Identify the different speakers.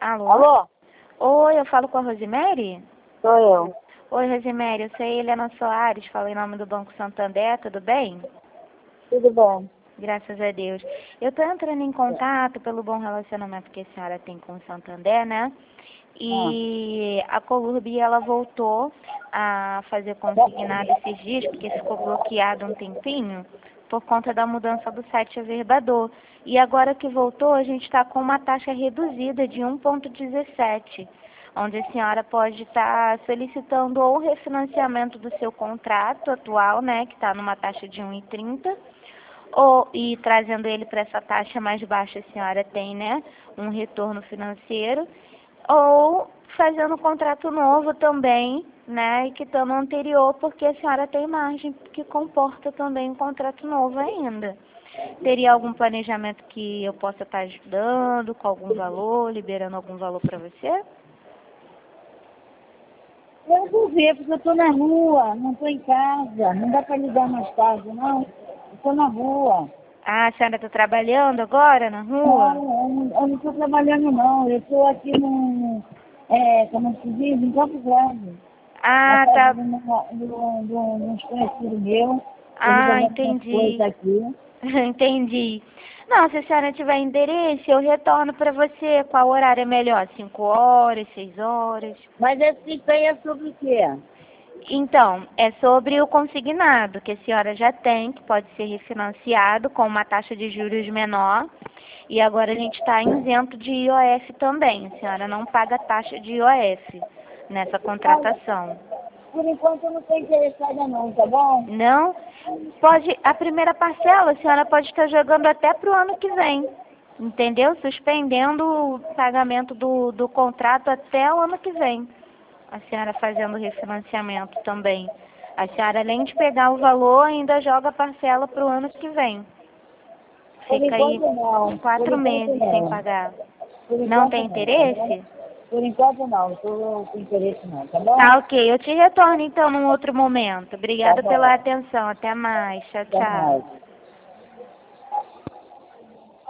Speaker 1: Alô?
Speaker 2: Alô?
Speaker 1: Oi, eu falo com a Rosemary?
Speaker 2: Sou eu.
Speaker 1: Oi, Rosemary, eu sou Helena Soares, falo em nome do Banco Santander, tudo bem?
Speaker 2: Tudo bom?
Speaker 1: Graças a Deus. Eu estou entrando em contato pelo bom relacionamento que a senhora tem com o Santander, né? E a Colurb, ela voltou a fazer consignado esses dias, porque ficou bloqueado um tempinho, por conta da mudança do site Averbador. E agora que voltou, a gente está com uma taxa reduzida de 1,17, onde a senhora pode estar solicitando ou o refinanciamento do seu contrato atual, né, que está numa taxa de 1,30, e trazendo ele para essa taxa mais baixa, a senhora tem, né, um retorno financeiro, ou fazendo um contrato novo também, né, e quitando o anterior, porque a senhora tem margem que comporta também um contrato novo ainda. Teria algum planejamento que eu possa estar ajudando, com algum valor, liberando algum valor para você?
Speaker 2: Eu vou ver, porque eu tô na rua, não tô em casa. Não dá pra ligar mais tarde, não. Eu tô na rua.
Speaker 1: Ah, a senhora está trabalhando agora na rua?
Speaker 2: Não, eu não tô trabalhando, não. Eu tô aqui como se diz, em Campo Grande. Na
Speaker 1: Ah,
Speaker 2: casa
Speaker 1: tá.
Speaker 2: de um desconhecido meu. Tô
Speaker 1: Ah,
Speaker 2: resolvendo umas coisas
Speaker 1: entendi.
Speaker 2: aqui.
Speaker 1: Entendi. Não, se a senhora tiver endereço, eu retorno para você. Qual horário é melhor? 5 horas, 6 horas?
Speaker 2: Mas esse aí é sobre o quê?
Speaker 1: Então, é sobre o consignado, que a senhora já tem, que pode ser refinanciado com uma taxa de juros menor. E agora a gente está isento de IOF também. A senhora não paga taxa de IOF nessa
Speaker 2: Olha,
Speaker 1: contratação.
Speaker 2: por enquanto eu não tô interessada não, tá bom?
Speaker 1: Não? Pode, a primeira parcela a senhora pode estar jogando até para o ano que vem. Entendeu? Suspendendo o pagamento do contrato até o ano que vem. A senhora fazendo o refinanciamento também. A senhora, além de pegar o valor, ainda joga a parcela para o ano que vem.
Speaker 2: Por
Speaker 1: Fica aí
Speaker 2: enquanto não. Por
Speaker 1: 4
Speaker 2: enquanto
Speaker 1: meses sem
Speaker 2: não.
Speaker 1: pagar.
Speaker 2: Por
Speaker 1: Não
Speaker 2: enquanto
Speaker 1: tem
Speaker 2: não, tá bom?
Speaker 1: interesse?
Speaker 2: Por enquanto não, estou com interesse não, tá bom?
Speaker 1: Tá, ok. Eu te retorno então num outro momento.
Speaker 2: Tá
Speaker 1: Obrigada pela
Speaker 2: bom.
Speaker 1: atenção. Até mais. Tchau,
Speaker 2: Até
Speaker 1: tchau.
Speaker 2: mais.